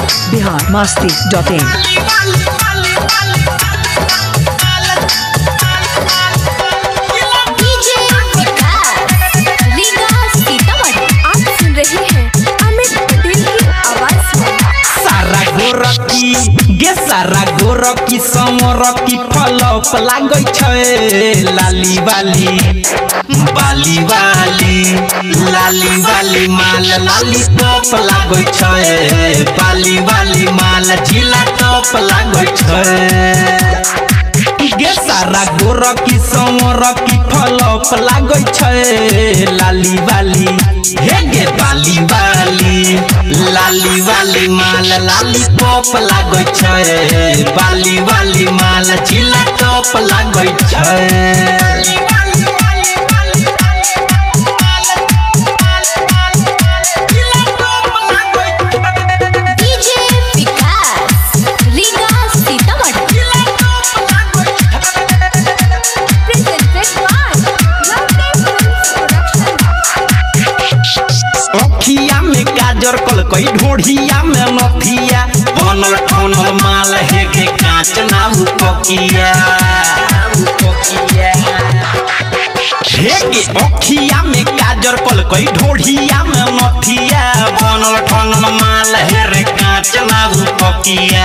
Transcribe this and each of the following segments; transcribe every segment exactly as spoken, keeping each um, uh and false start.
Bihar Masti dot इन। गे सारा गोरकी समरकी फलप लागै छै लाली वाली बाली वाली लाली वाली माल लाली टॉप लागै छै बाली वाली माल जिला टॉप लागै छै। गे सारा गोरकी समरकी फलप लागै छै लाली वाली हे गे बाली वाली लाली वाली माल लाली टॉप लागै छै बाली वाली माल जिला टॉप लागै छै। गाजर कल कई ढोढ़िया में नथिया बनल ठनल माल हे के कांच ना पकिया हे के अखिया में गाजर कल कई ढोढ़िया में नथिया बनल ठनल माल हे रे कांच ना पकिया।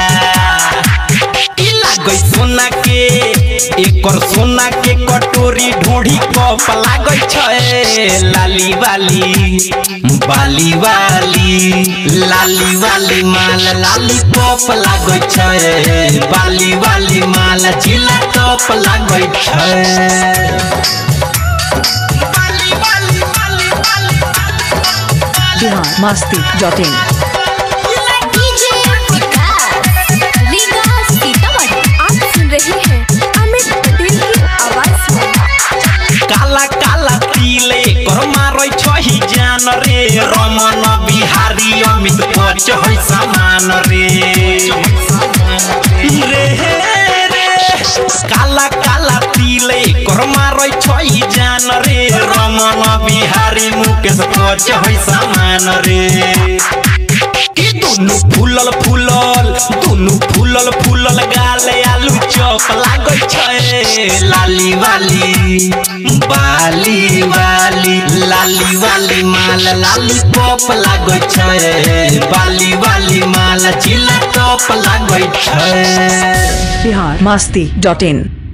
लागै सोना के एकर सोना के कटोरी ढोढ़ी कप लागै छै लाली वाली बाली वाली लाली वाली माल लाली टॉप लागै छै बाली वाली माल जिला टॉप लागै छै। Bihar Masti dot in. काला काला पीले कर मारै छही जान रे रमन बिहारी अमित पच है समान रे रे रे काला काला पीले कर मारै छही जान रे रमन बिहारी मुकेश पच है समान रे। दोनों फूलल फूलल दोनों फूलल फूलल गाले आलू चौप लागै छै लाली वाली बाली वाली लाली वाली माल लाली टॉप लागै छै बाली वाली माल जिला टॉप लागै छै। बिहार मस्ती डॉट इन।